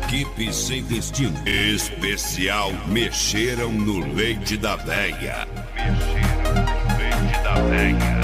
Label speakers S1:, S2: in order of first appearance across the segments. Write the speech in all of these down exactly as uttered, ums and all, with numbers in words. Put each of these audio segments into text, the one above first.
S1: Equipe sem destino. Especial Mexeram no Leite da Véia. Mexeram no Leite da Véia.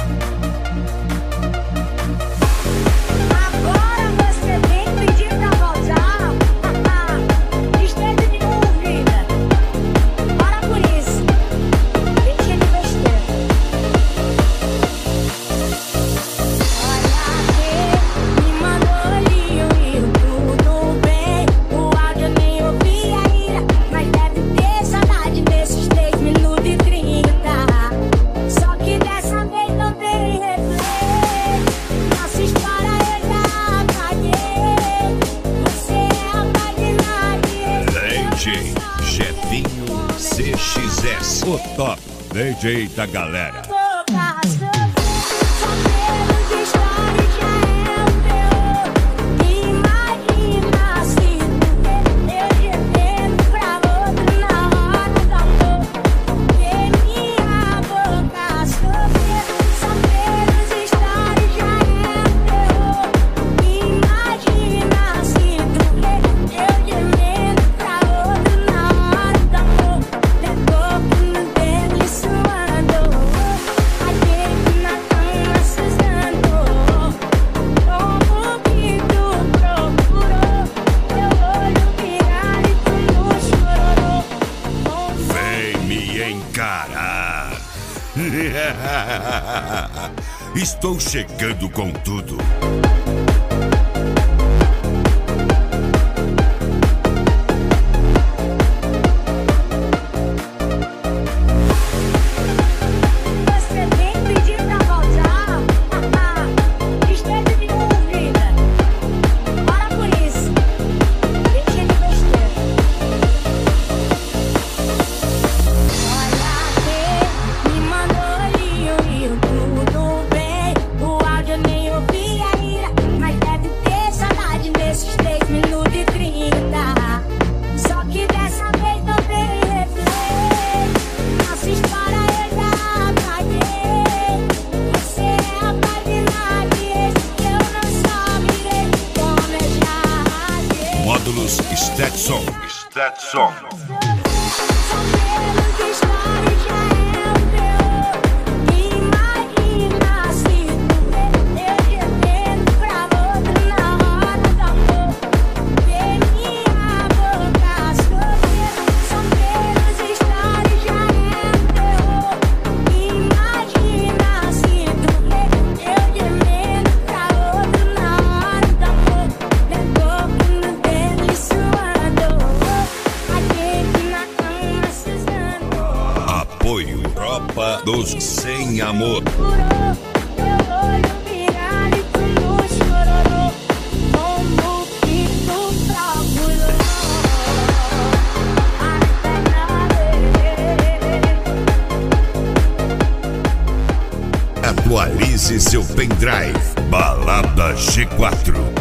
S1: Jefinho C X S, o top D J da galera. Encarar. Estou chegando com tudo. Módulos Stetson. Stetson. Apoio Tropa dos Sem Amor. Atualize seu pendrive. Balada G quatro.